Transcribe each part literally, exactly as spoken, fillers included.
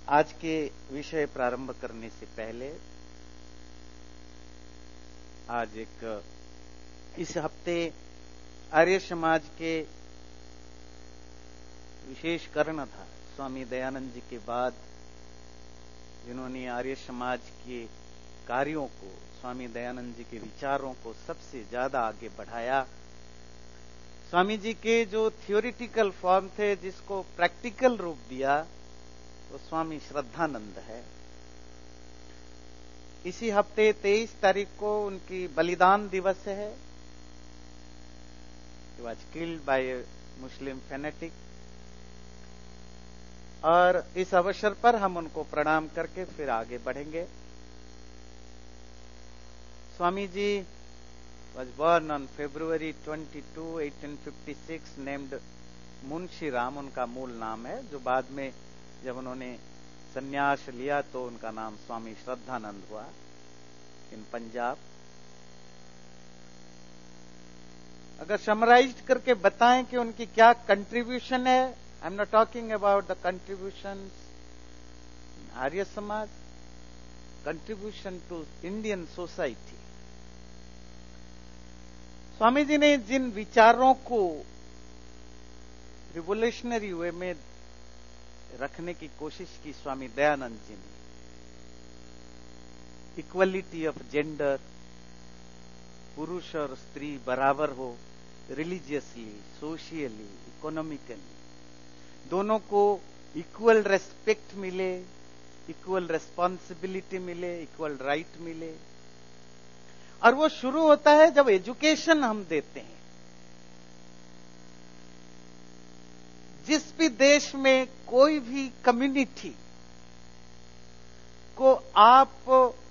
आज के विषय प्रारंभ करने से पहले आज एक इस हफ्ते आर्य समाज के विशेष कर्ण था। स्वामी दयानंद जी के बाद जिन्होंने आर्य समाज के कार्यों को, स्वामी दयानंद जी के विचारों को सबसे ज्यादा आगे बढ़ाया। स्वामी जी के जो थियोरिटिकल फॉर्म थे जिसको प्रैक्टिकल रूप दिया वो स्वामी श्रद्धानंद है। इसी हफ्ते तेईस तारीख को उनकी बलिदान दिवस है। He was killed by Muslim fanatic. और इस अवसर पर हम उनको प्रणाम करके फिर आगे बढ़ेंगे। Swami ji was born on February twenty-second, eighteen fifty-six, named Munshi Ram उनका मूल नाम है, जो बाद में जब उन्होंने संन्यास लिया तो उनका नाम स्वामी श्रद्धानंद हुआ इन पंजाब। अगर समराइज करके बताएं कि उनकी क्या कंट्रीब्यूशन है, I am not talking about the contribution Arya Samaj, contribution to Indian society. Swami ji ने जिन विचारों को रिवोल्यूशनरी वे में रखने की कोशिश की स्वामी दयानंद जी ने, इक्वलिटी ऑफ जेंडर, पुरुष और स्त्री बराबर हो, रिलीजियसली, सोशियली, इकोनॉमिकली, दोनों को इक्वल रेस्पेक्ट मिले, इक्वल रेस्पॉन्सिबिलिटी मिले, इक्वल राइट मिले। और वो शुरू होता है जब एजुकेशन हम देते हैं। जिस भी देश में कोई भी कम्युनिटी को आप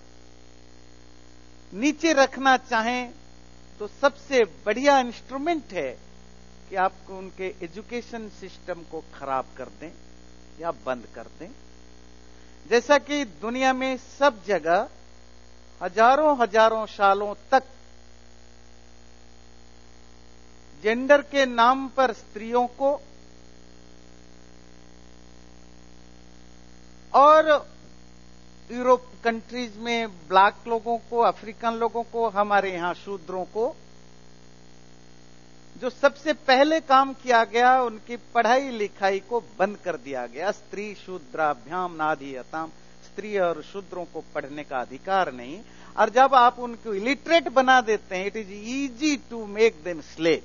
नीचे रखना चाहें तो सबसे बढ़िया इंस्ट्रूमेंट है कि आपको उनके एजुकेशन सिस्टम को खराब कर दें या बंद कर दें। जैसा कि दुनिया में सब जगह हजारों हजारों सालों तक जेंडर के नाम पर स्त्रियों को और यूरोप कंट्रीज में ब्लैक लोगों को, अफ्रीकन लोगों को, हमारे यहां शूद्रों को जो सबसे पहले काम किया गया उनकी पढ़ाई लिखाई को बंद कर दिया गया। स्त्री शूद्राभ्याम नाधीयताम, स्त्री और शूद्रों को पढ़ने का अधिकार नहीं। और जब आप उनको इलिटरेट बना देते हैं, it is easy to make them slave.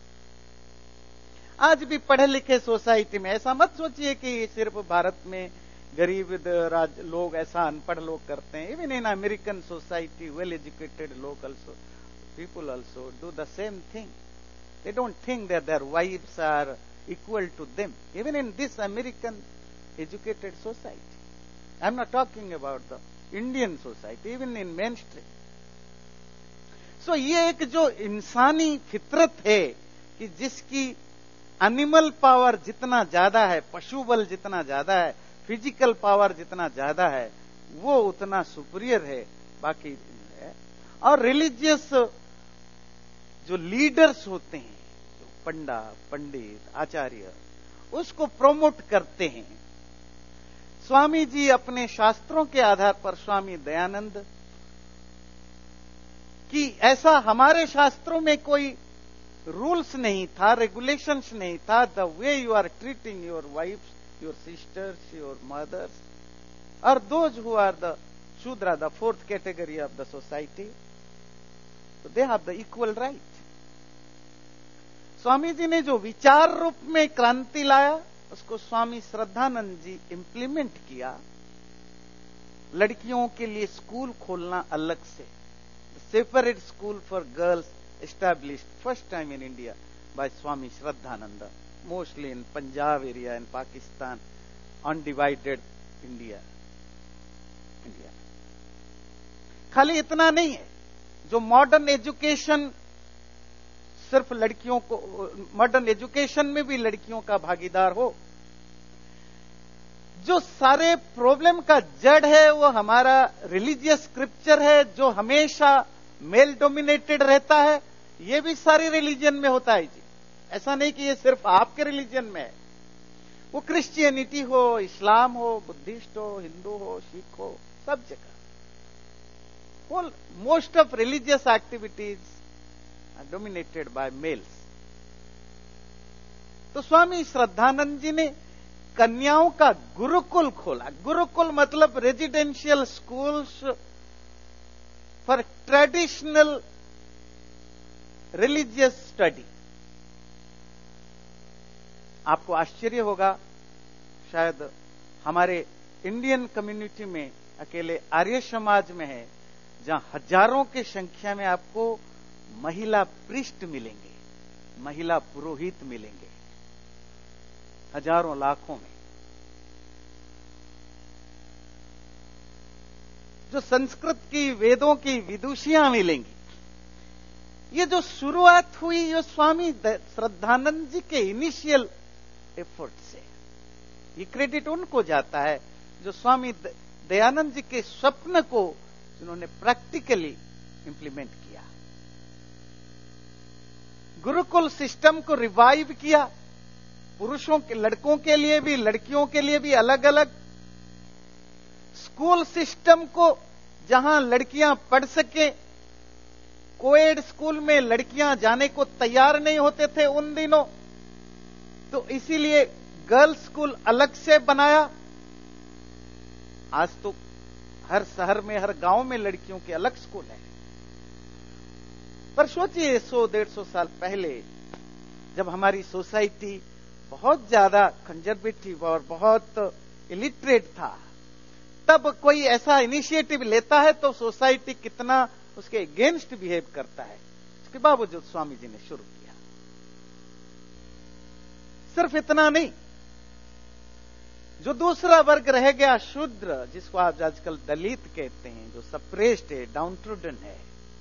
आज भी पढ़े लिखे सोसाइटी में ऐसा मत सोचिए कि सिर्फ भारत में गरीब राज लोग ऐसा अनपढ़ लोग करते हैं। Even in American society well educated लोग also people also do the same thing. They don't think that their wives are equal to them. Even in this American educated society. I'm not talking about the Indian society, even in mainstream. So ये एक जो इंसानी फितरत है कि जिसकी animal power जितना ज्यादा है, पशु बल जितना ज्यादा है, फिजिकल पावर जितना ज्यादा है, वो उतना सुपीरियर है बाकी है। और रिलीजियस जो लीडर्स होते हैं, जो पंडा, पंडित, आचार्य, उसको प्रोमोट करते हैं। स्वामी जी अपने शास्त्रों के आधार पर, स्वामी दयानंद कि ऐसा हमारे शास्त्रों में कोई रूल्स नहीं था, रेगुलेशंस नहीं था। The way you are treating your wifes, your sisters, your mothers और those who are the Shudra, the fourth category of the society, they have the equal right. Swami ji ने जो विचार रूप में क्रांति लाया उसको स्वामी श्रद्धानंद जी इंप्लीमेंट किया। लड़कियों के लिए स्कूल खोलना अलग से, separate school for girls established first time in India by Swami Shraddhanand, mostly in Punjab area in Pakistan, undivided India India खाली इतना नहीं है, जो मॉडर्न एजुकेशन सिर्फ लड़कियों को, मॉडर्न एजुकेशन में भी लड़कियों का भागीदार हो। जो सारे प्रॉब्लम का जड़ है वो हमारा रिलीजियस स्क्रिप्चर है, जो हमेशा मेल डोमिनेटेड रहता है। ये भी सारे रिलीजन में होता है जी, ऐसा नहीं कि ये सिर्फ आपके रिलीजन में है। वो क्रिश्चियनिटी हो, इस्लाम हो, बुद्धिस्ट हो, हिंदू हो, सिख हो, सब जगह All, most of religious activities are dominated by males. तो स्वामी श्रद्धानंद जी ने कन्याओं का गुरुकुल खोला. गुरुकुल मतलब residential schools for traditional religious study. आपको आश्चर्य होगा, शायद हमारे इंडियन कम्युनिटी में अकेले आर्य समाज में है जहां हजारों की संख्या में आपको महिला पृष्ठ मिलेंगे, महिला पुरोहित मिलेंगे, हजारों लाखों में. जो संस्कृत की, वेदों की विदुषियां मिलेंगी. ये जो शुरुआत हुई ये स्वामी श्रद्धानंद जी के इनिशियल एफर्ट से. ये क्रेडिट उनको जाता है जो स्वामी दयानंद जी के स्वप्न को जिन्होंने प्रैक्टिकली इंप्लीमेंट किया. गुरुकुल सिस्टम को रिवाइव किया. पुरुषों के, लड़कों के लिए भी, लड़कियों के लिए भी अलग अलग स्कूल सिस्टम को, जहां लड़कियां पढ़ सके. कोएड स्कूल में लड़कियां जाने को तैयार नहीं होते थे उन दिनों, तो इसीलिए गर्ल्स स्कूल अलग से बनाया. आज तो हर शहर में, हर गांव में लड़कियों के अलग स्कूल है. पर सोचिए, सौ डेढ़ सौ साल पहले जब हमारी सोसाइटी बहुत ज्यादा कंजर्वेटिव और बहुत इलिटरेट था, तब कोई ऐसा इनिशिएटिव लेता है तो सोसाइटी कितना उसके अगेंस्ट बिहेव करता है. इसके बावजूद स्वामी जी ने शुरू किया. सिर्फ इतना नहीं, जो दूसरा वर्ग रह गया शूद्र, जिसको आप आजकल दलित कहते हैं, जो सप्रेस्ड है, डाउनट्रोडन है,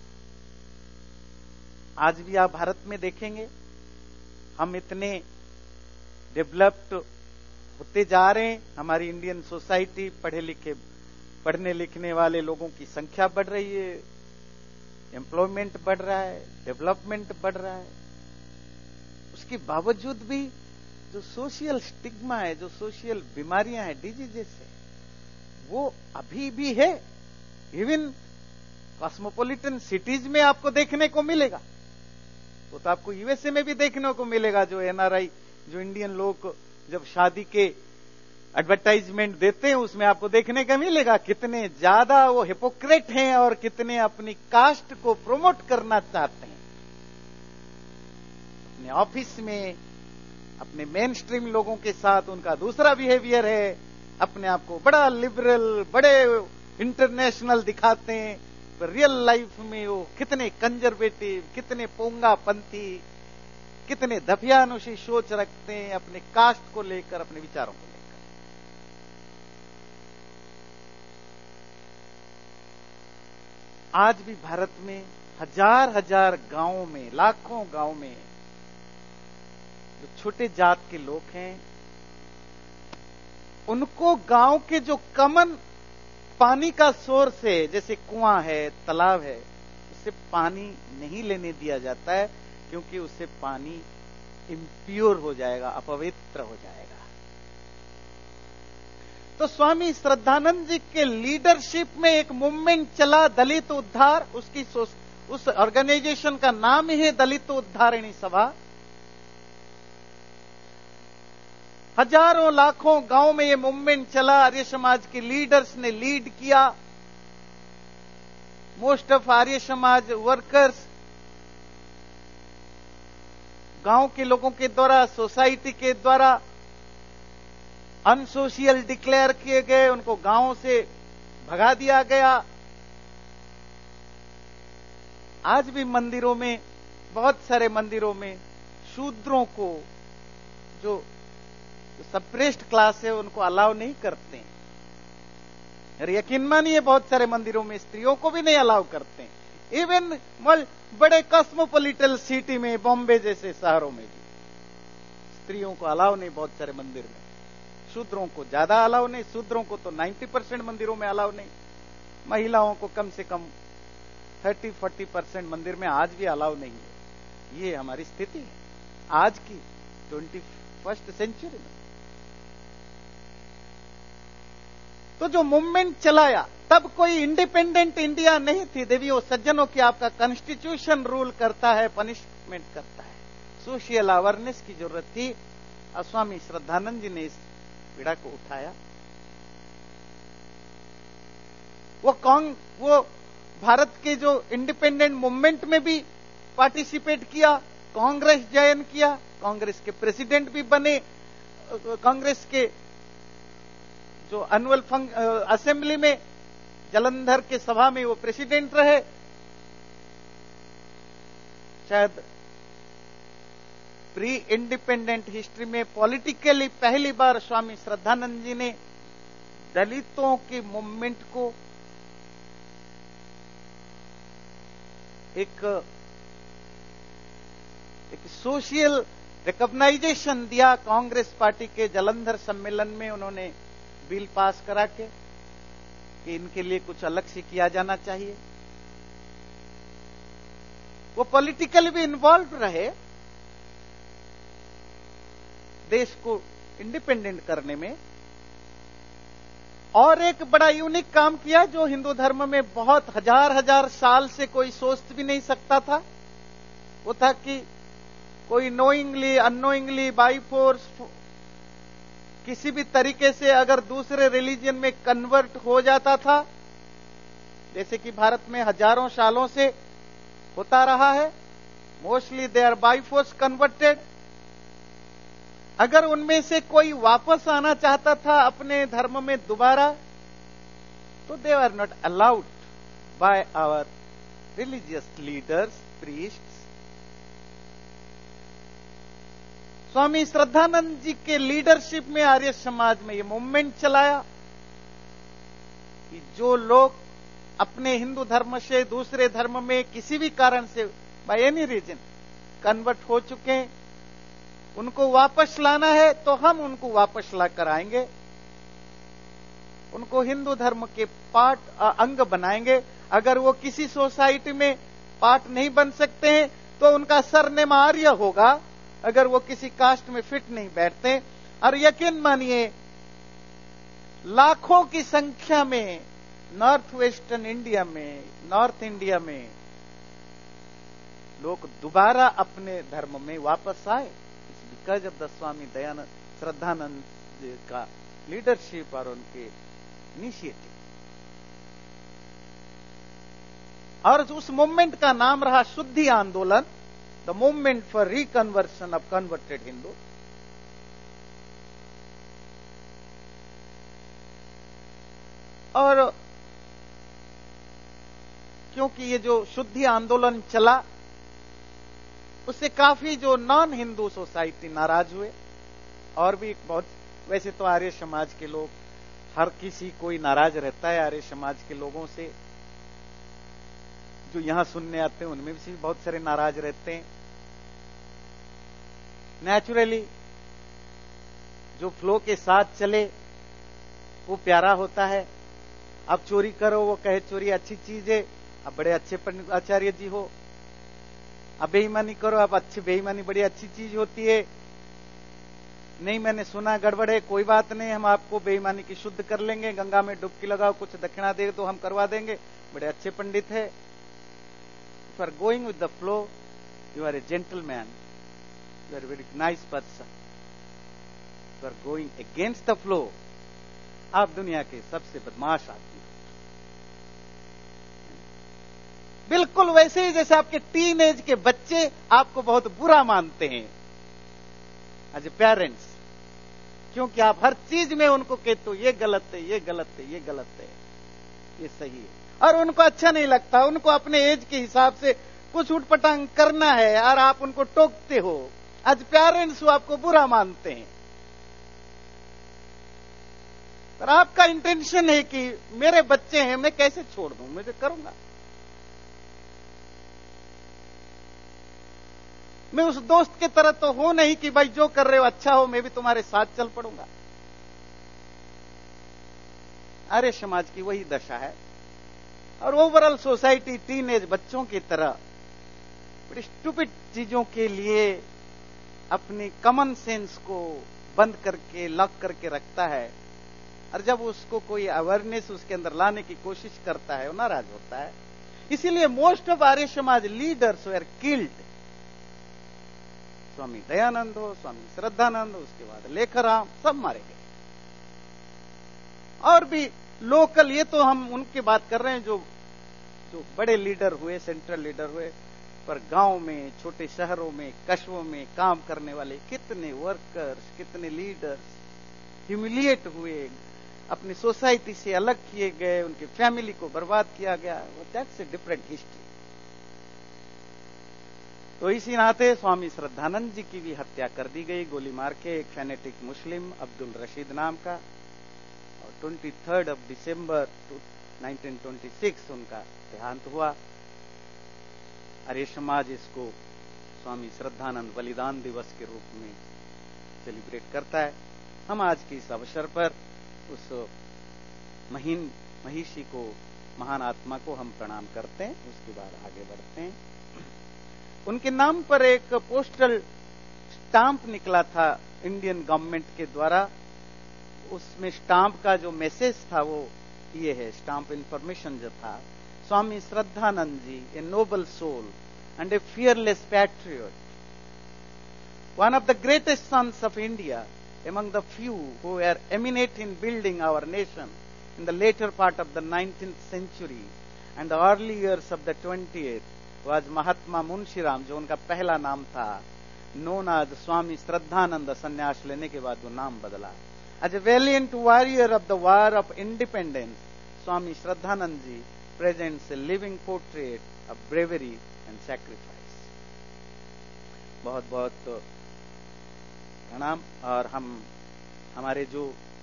आज भी आप भारत में देखेंगे हम इतने डेवलप्ड होते जा रहे हैं. हमारी इंडियन सोसाइटी, पढ़े लिखे, पढ़ने लिखने वाले लोगों की संख्या बढ़ रही है, एम्प्लॉयमेंट बढ़ रहा है, डेवलपमेंट बढ़ रहा है. उसके बावजूद भी जो सोशल स्टिग्मा है, जो सोशल बीमारियां हैं, डिजीजेस है, वो अभी भी है. इवन कॉस्मोपॉलिटन सिटीज में आपको देखने को मिलेगा. वो तो आपको यूएसए में भी देखने को मिलेगा. जो एनआरआई, जो इंडियन लोग जब शादी के एडवर्टाइजमेंट देते हैं, उसमें आपको देखने का मिलेगा कितने ज्यादा वो हिपोक्रेट हैं और कितने अपनी कास्ट को प्रमोट करना चाहते हैं. अपने ऑफिस में, अपने मेन स्ट्रीम लोगों के साथ उनका दूसरा बिहेवियर है. अपने आप को बड़ा लिबरल, बड़े इंटरनेशनल दिखाते हैं, पर रियल लाइफ में वो कितने कंजर्वेटिव, कितने पोंगापंथी, कितने दफियानुशी सोच रखते हैं अपने कास्ट को लेकर, अपने विचारों को लेकर. आज भी भारत में हजार हजार गांवों में, लाखों गांव में जो छोटे जात के लोग हैं, उनको गांव के जो कॉमन पानी का सोर्स है, जैसे कुआं है, तालाब है, उससे पानी नहीं लेने दिया जाता है, क्योंकि उससे पानी इम्प्योर हो जाएगा, अपवित्र हो जाएगा. तो स्वामी श्रद्धानंद जी के लीडरशिप में एक मूवमेंट चला, दलित उद्धार. उसकी उस ऑर्गेनाइजेशन का नाम ही है दलित उद्धारिणी सभा. हजारों लाखों गांव में ये मूवमेंट चला. आर्य समाज के लीडर्स ने लीड किया. मोस्ट ऑफ आर्य समाज वर्कर्स गांव के लोगों के द्वारा, सोसाइटी के द्वारा अनसोशियल डिक्लेयर किए गए, उनको गांवों से भगा दिया गया. आज भी मंदिरों में, बहुत सारे मंदिरों में शूद्रों को, जो सप्रेस्ड क्लास है, उनको अलाउ नहीं करते हैं. और यकीन मानिए बहुत सारे मंदिरों में स्त्रियों को भी नहीं अलाउ करते हैं. इवन बड़े कॉस्मोपॉलिटन सिटी में, बॉम्बे जैसे शहरों में भी स्त्रियों को अलाउ नहीं. बहुत सारे मंदिर में शूद्रों को ज्यादा अलाउ नहीं. शूद्रों को तो नब्बे परसेंट मंदिरों में अलाउ नहीं. महिलाओं को कम से कम तीस चालीस परसेंट मंदिर में आज भी अलाउ नहीं है. ये हमारी स्थिति है आज की ट्वेंटी फर्स्ट सेंचुरी में. तो जो मूवमेंट चलाया, तब कोई इंडिपेंडेंट इंडिया नहीं थी। देवियों सज्जनों की आपका कॉन्स्टिट्यूशन रूल करता है, पनिशमेंट करता है। सोशल अवेयरनेस की जरूरत थी और स्वामी श्रद्धानंद जी ने इस पीड़ा को उठाया। वो कांग वो भारत के जो इंडिपेंडेंट मूवमेंट में भी पार्टिसिपेट किया, कांग्रेस ज्वाइन किया, कांग्रेस के प्रेसिडेंट भी बने, कांग्रेस के जो एनुअल असेंबली में जलंधर के सभा में वो प्रेसिडेंट रहे। शायद प्री इंडिपेंडेंट हिस्ट्री में पॉलिटिकली पहली बार स्वामी श्रद्धानंद जी ने दलितों के मूवमेंट को एक एक सोशल रिकॉग्नाइजेशन दिया। कांग्रेस पार्टी के जलंधर सम्मेलन में उन्होंने बिल पास करा के कि इनके लिए कुछ अलग से किया जाना चाहिए। वो पॉलिटिकली भी इन्वॉल्व रहे देश को इंडिपेंडेंट करने में। और एक बड़ा यूनिक काम किया जो हिंदू धर्म में बहुत हजार हजार साल से कोई सोच भी नहीं सकता था। वो था कि कोई नोइंगली अननोइंगली बाई फोर्स किसी भी तरीके से अगर दूसरे रिलीजन में कन्वर्ट हो जाता था, जैसे कि भारत में हजारों सालों से होता रहा है, mostly they are by force converted. अगर उनमें से कोई वापस आना चाहता था अपने धर्म में दोबारा, तो they are not allowed by our religious leaders, priests. Swami Shraddhanand ji के लीडरशिप में आर्य समाज में ये मूवमेंट चलाया कि जो लोग अपने हिंदू धर्म से दूसरे धर्म में किसी भी कारण से बाय एनी रीजन कन्वर्ट हो चुके हैं, उनको वापस लाना है तो हम उनको वापस ला कर आएंगे, उनको हिंदू धर्म के पार्ट अंग बनाएंगे। अगर वो किसी सोसाइटी में पार्ट नहीं बन सकते हैं तो उनका सरनेम आर्य होगा, अगर वो किसी कास्ट में फिट नहीं बैठते। और यकीन मानिए लाखों की संख्या में नॉर्थ वेस्टर्न इंडिया में, नॉर्थ इंडिया में लोग दोबारा अपने धर्म में वापस आए because of the Swami Dayanand Shraddhanand ji का लीडरशिप और उनके इनिशिएटिव। और उस मूवमेंट का नाम रहा Shuddhi Andolan, the movement for reconversion of converted Hindu. और क्योंकि ये जो शुद्धि आंदोलन चला उससे काफी जो नॉन हिंदू सोसाइटी नाराज हुए। और भी बहुत, वैसे तो आर्य समाज के लोग, हर किसी कोई नाराज रहता है आर्य समाज के लोगों से। जो यहां सुनने आते हैं उनमें भी बहुत सारे नाराज रहते हैं। नेचुरली जो फ्लो के साथ चले वो प्यारा होता है। अब चोरी करो, वो कहे चोरी अच्छी चीज है, अब बड़े अच्छे पंडित आचार्य जी हो। अब बेईमानी करो, अब अच्छी बेईमानी बड़ी अच्छी चीज होती है। नहीं मैंने सुना गड़बड़ है, कोई बात नहीं, हम आपको बेईमानी की शुद्ध कर लेंगे, गंगा में डुबकी लगाओ, कुछ दक्षिणा दे तो हम करवा देंगे, बड़े अच्छे पंडित है। If are going with the flow, you are a gentleman, you are very nice person. You are going against the flow, आप दुनिया के सबसे बदमाश आदमी। बिल्कुल वैसे ही जैसे आपके टीन एज के बच्चे आपको बहुत बुरा मानते हैं एज ए पेरेंट्स, क्योंकि आप हर चीज में उनको कहते हो ये गलत है, ये गलत है, ये गलत है, ये सही है, और उनको अच्छा नहीं लगता। उनको अपने एज के हिसाब से कुछ उठपटांग करना है और आप उनको टोकते हो। एज पेरेंट्स वो आपको बुरा मानते हैं। पर आपका इंटेंशन है कि मेरे बच्चे हैं, मैं कैसे छोड़ दूं, मैं तो करूंगा। मैं उस दोस्त की तरह तो हूं नहीं कि भाई जो कर रहे हो अच्छा हो, मैं भी तुम्हारे साथ चल पड़ूंगा। आर्य समाज की वही दशा है। और ओवरऑल सोसाइटी टीनेज बच्चों की तरह बड़ी स्टूपिड चीजों के लिए अपनी कॉमन सेंस को बंद करके लॉक करके रखता है। और जब उसको कोई अवेयरनेस उसके अंदर लाने की कोशिश करता है वो नाराज होता है। इसीलिए most of Arya Samaj leaders were killed. Swami Dayanand हो, स्वामी श्रद्धानंद हो, उसके बाद लेखराम, सब मारे गए। और भी लोकल, ये तो हम उनकी बात कर रहे हैं जो जो बड़े लीडर हुए, सेंट्रल लीडर हुए, पर गांव में, छोटे शहरों में, कस्बों में काम करने वाले कितने वर्कर्स, कितने लीडर्स ह्यूमिलिएट हुए, अपनी सोसाइटी से अलग किए गए, उनकी फैमिली को बर्बाद किया गया। That's a different history. तो इसी नाते स्वामी श्रद्धानंद जी की भी हत्या कर दी गई गोली मार के, एक फैनेटिक मुस्लिम अब्दुल रशीद नाम का। और twenty third of December nineteen twenty six उनका देहांत हुआ। आर्य समाज इसको स्वामी श्रद्धानंद बलिदान दिवस के रूप में सेलिब्रेट करता है। हम आज के इस अवसर पर उस महीन महिषी को, महान आत्मा को हम प्रणाम करते हैं। उसके बाद आगे बढ़ते हैं। उनके नाम पर एक पोस्टल स्टाम्प निकला था इंडियन गवर्नमेंट के द्वारा। उसमें स्टाम्प का जो मैसेज था वो ये है, स्टाम्प इंफॉर्मेशन जो था, Swami Shraddhanand ji, a noble soul and a fearless patriot, one of the greatest sons of India, among the few who were eminent in building our nation in the later part of the nineteenth century and the early years of the twentieth, was Mahatma Munshiram, जो उनका पहला नाम था, known as Swami Shraddhanand. संन्यास लेने के बाद वो नाम बदला। As a valiant warrior of the war of independence, Swami Shraddhanand ji presents a living portrait of bravery and sacrifice। बहुत बहुत प्रणाम। और हम हमारे जो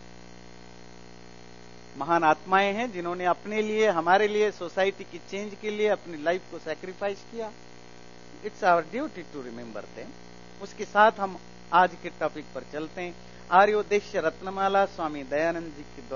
महान आत्माएं हैं जिन्होंने अपने लिए, हमारे लिए, सोसाइटी की चेंज के लिए अपनी लाइफ को सैक्रिफाइस किया, it's our duty to remember them. उसके साथ हम आज के टॉपिक पर चलते हैं। आर्योद्देश्य रत्नमाला स्वामी दयानंद जी की